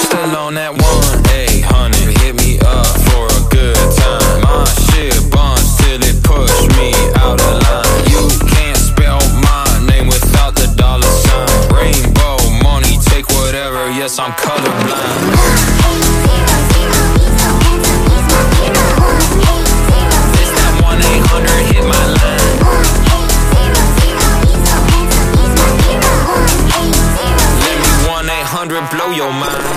still on that one. Hey, honey, hit me up for a good time. My shit buns till it push me out of line. You can't spell my name without the dollar sign. Rainbow money, take whatever, yes, I'm colorblind.